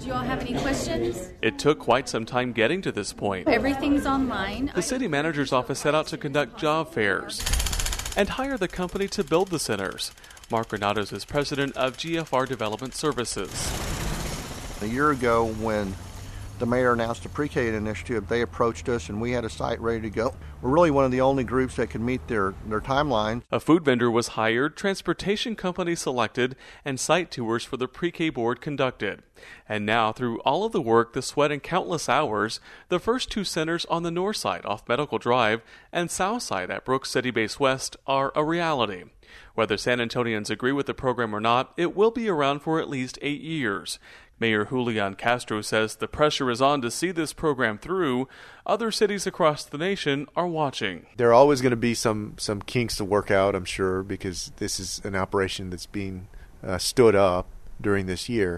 Do you all have any questions? It took quite some time getting to this point. Everything's online. The city manager's office set out to conduct job fairs and hire the company to build the centers. Mark Granados is president of GFR Development Services. A year ago, when the mayor announced the pre-K initiative, they approached us and we had a site ready to go. We're really one of the only groups that can meet their timeline. A food vendor was hired, transportation company selected, and site tours for the pre-K board conducted. And now, through all of the work, the sweat, and countless hours, the first two centers on the north side off Medical Drive and south side at Brooks City Base West are a reality. Whether San Antonians agree with the program or not, it will be around for at least 8 years. Mayor Julian Castro says the pressure is on to see this program through. Other cities across the nation are watching. There are always going to be some kinks to work out, I'm sure, because this is an operation that's being stood up during this year.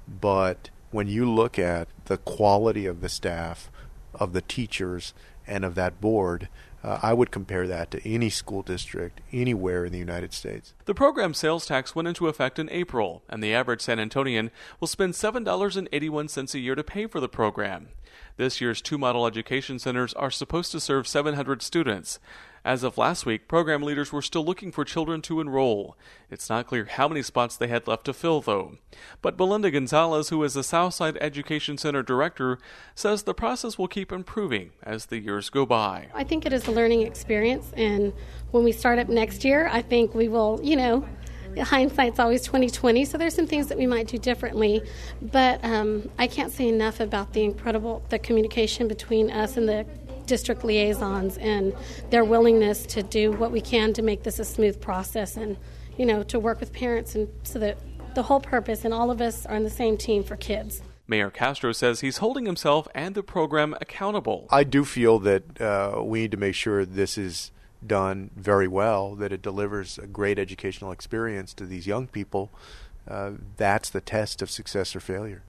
But when you look at the quality of the staff, of the teachers, and of that board, I would compare that to any school district anywhere in the United States. The program sales tax went into effect in April, and the average San Antonian will spend $7.81 a year to pay for the program. This year's two model education centers are supposed to serve 700 students. As of last week, program leaders were still looking for children to enroll. It's not clear how many spots they had left to fill, though. But Belinda Gonzalez, who is the Southside Education Center director, says the process will keep improving as the years go by. I think it is a learning experience, and when we start up next year, I think we will, hindsight's always 20/20, so there's some things that we might do differently. But I can't say enough about the communication between us and the district liaisons and their willingness to do what we can to make this a smooth process and, to work with parents, and so that the whole purpose and all of us are on the same team for kids. Mayor Castro says he's holding himself and the program accountable. I do feel that we need to make sure this is done very well, that it delivers a great educational experience to these young people. That's the test of success or failure.